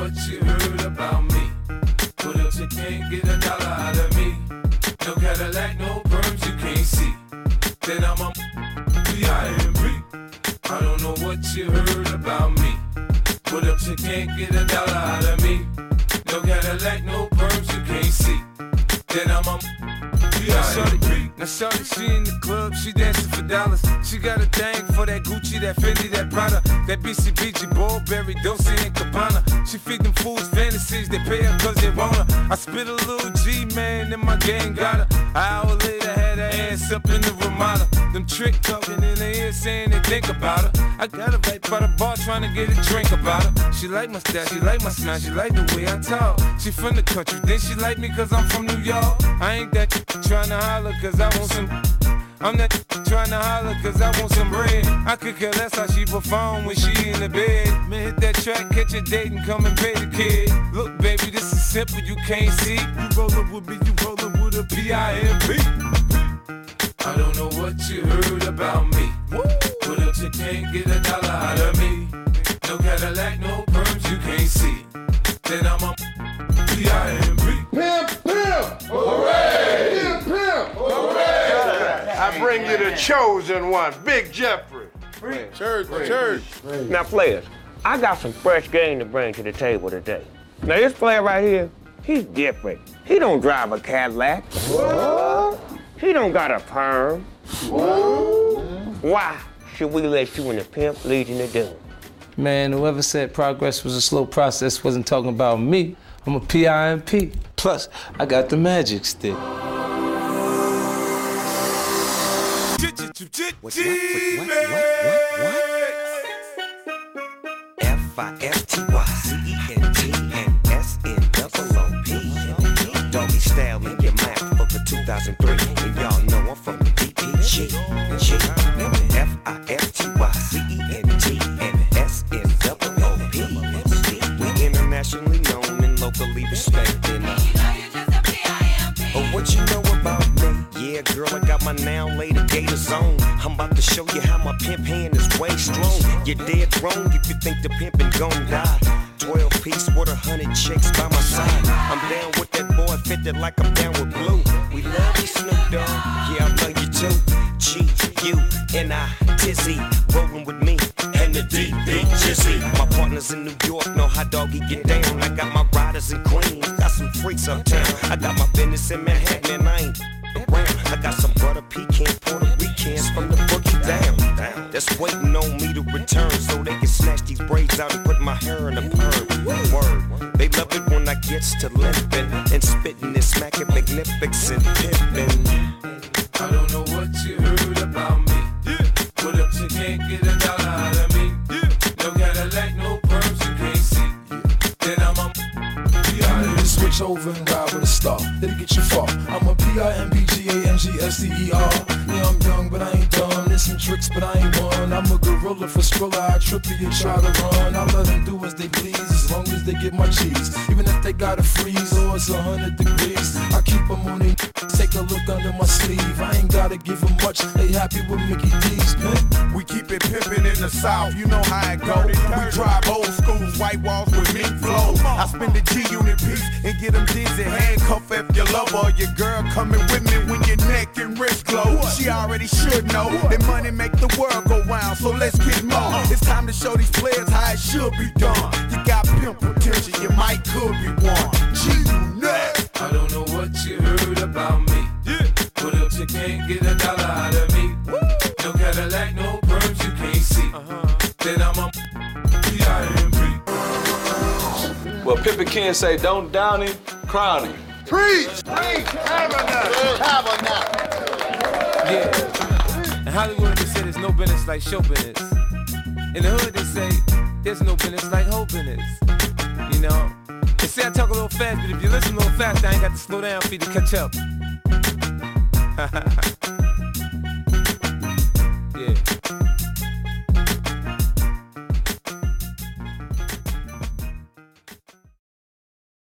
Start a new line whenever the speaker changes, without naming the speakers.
what you heard about me. What else you can't get a dollar out of me? No Cadillac, no perms you can't see. Then I'm a P.I.M.P. I don't know what you heard about me. What else you can't get a dollar out of me? No Cadillac, no perms you can't see. Then I'm a P.I.M.P. Now shorty, she in the club, she dancing for dollars. She got a thing for that Gucci, that Fendi, that Prada, that BCBG, Burberry, Dolce & Gabbana. She feed them fools fantasies, they pay her cause they want her. I spit a little G, man, and my gang got her. An hour later, had her ass up in the Ramada. Them trick talking in her ear saying they think about her. I got her right by the bar trying to get a drink about her. She like my style, she like my smile, she like the way I talk. She from the country, then she like me cause I'm from New York. I ain't that trying to holler cause I want some. I'm not trying to holler cause I want some bread. I could care less how she perform when she in the bed. Man, hit that track, catch a date and come and pay the kid. Look, baby, this is simple, you can't see. You rollin' with me, you rollin' with a P.I.M.P. I don't know what you heard about me. What else you can't get a dollar out of me? No Cadillac, no perms you can't see. Then I'm a P.I.M.P.
Pimp, pimp! Hooray! Pimp, pimp! Hooray! I bring you the chosen one, Big Jeffrey. Church.
Now, players, I got some fresh game to bring to the table today. Now, this player right here, he's different. He don't drive a Cadillac. What? He don't got a perm. What? Why should we let you in the Pimp Legion of Doom?
Man, whoever said progress was a slow process wasn't talking about me. I'm a P.I.M.P. Plus, I got the magic stick.
What? F-I-F-T-Y-C-E-N-T-N-S-N-O-O-P. Doggy style in your mouth for the 2003. And y'all know I'm from the DPG. F-I-F-T-Y-C-E-N-T-N-S-N-O-O-P. We internationally known and locally respected. Oh, what you know about me? Yeah, girl, I got my now later gators on. I'm about to show you how my pimp hand is way strong. You're dead wrong if you think the pimpin' gon' die. 12-piece with 100 chicks by my side. I'm down with that boy, fitted like I'm down with Blue. We love you, Snoop Dogg. Yeah, I love you too. G-U-N-I, Tizzy, rollin' with me and the D-Big Jizzy. My partners in New York know how doggy get down. I got my riders in Queens, got some freaks uptown. I got my business in Manhattan and I ain't around. I got some butter pecan Puerto Ricans from the boogie down. That's waiting on me to return so they can snatch these braids out and put my hair in a perm. Word, they love it when I gets to limping and spitting and smacking magnificent pimpin'.
I don't know what you heard about me. What else you can't get a dollar out of me? No Cadillac, no perms you can't see. Then I'm a P.I.M.P.
Switch over and ride with a star. It'll get you far. I'm a P.I.M.P.G.A.M.G.S.T.E.R. Yeah, I'm young, but I ain't dumb. There's some tricks, but I ain't one. I'm a gorilla for Skrilla. I trip you and try to run. I let them do as they please, as long as they get my cheese. Even if they gotta freeze or it's 100 degrees, I keep them on their take a look under my sleeve. I ain't gotta give them much. They happy with Mickey D's, man.
We keep it pimpin' in the South, you know how it go. We drive old schools, white walls with mink flow. I spend the G-Unit piece and get them dizzy. Handcuff if your lover or your girl coming with me when your neck and wrist glow. She already should know that money make the world go round, so let's get more. It's time to show these players how it should be done. You got pimp potential, you might could be one. G-Unit.
I don't know what you heard about me. What else you can't get a dollar out of me? No Cadillac, no perms you can't see. Then I'm a P.I.M.P.
Well, Pippin Ken say, don't down him, crown him.
Preach! Tabernacle!
Yeah. In Hollywood, they say there's no business like show business. In the hood, they say there's no business like hoe business. You know? They say I talk a little fast, but if you listen a little fast, I ain't got to slow down for you to catch up.